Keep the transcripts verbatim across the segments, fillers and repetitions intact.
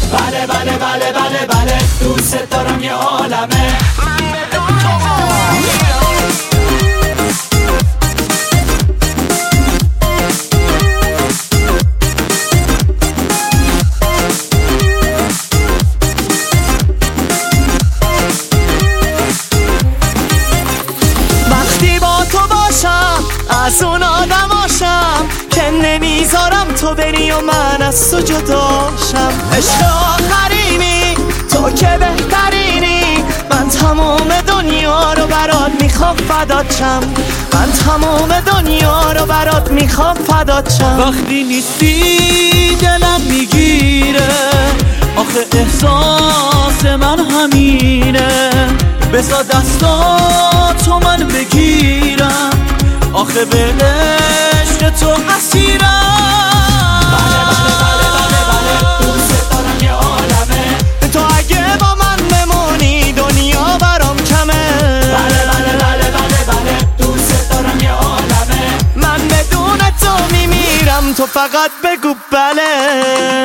بله بله بله بله بله دوست دارم یه عالمه. من بدون تو وقتی با تو باشم از اون آدماشم که نمیذارم تو بری و من از تو جداشم. عشق آخرینی تو که بهترینی، من تمام دنیا رو برات میخوام فدات شم. من تمام دنیا رو برات میخوام فدات شم. وقتی نیستی دلم میگیره، آخه احساس من همینه. بذار دستاتو من بگیرم، آخه به عشق تو اسیرم. بله بله بله بله بله دوست دارم یه عالمه. تو اگه با من بمونی دنیا برام کمه. بله بله بله بله بله دوست دارم یه عالمه. من بدون تو میمیرم، تو فقط بگو بله.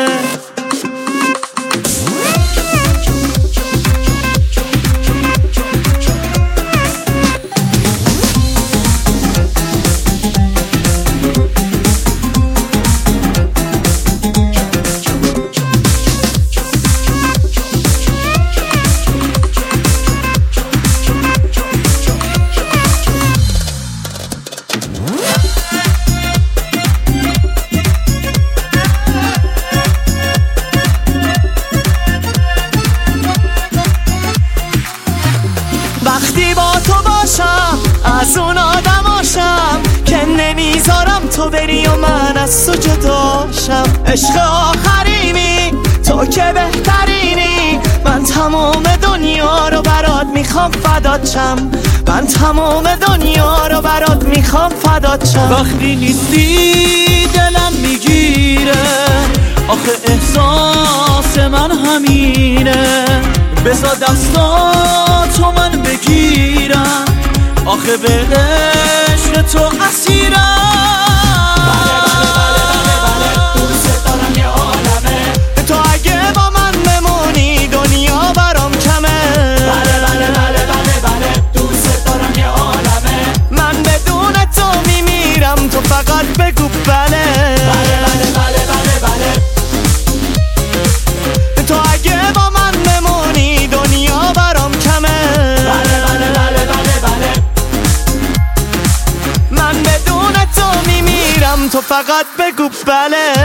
وقتی با تو باشم از اون آدماشم که نمیذارم تو بری و من از تو جداشم. عشق آخرینی تو که بهترینی، من تمام دنیا رو برات میخوام فدات شم. من تمام دنیا رو برات میخوام فدات شم. وقتی نیستی دلم میگیره، آخه احساس من همینه. بذار دستاتو من بگیرم، آخه به عشق تو اسیرم. بله بله بله بله بله دوست دارم یه عالمه. تو اگه با من بمونی دنیا برام کمه. بله بله بله بله بله دوست دارم یه عالمه. من بدون تو میمیرم، تو فقط بگو بله. بله بله بله بله بله تو اگه با من بمونی دنیا برام کمه. بله بله بله بله بله من بدون تو میمیرم، تو فقط بگو بله.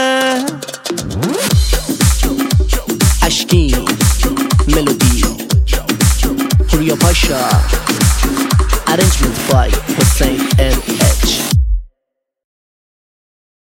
اشکی ملودی پوریا پاشا arrangement by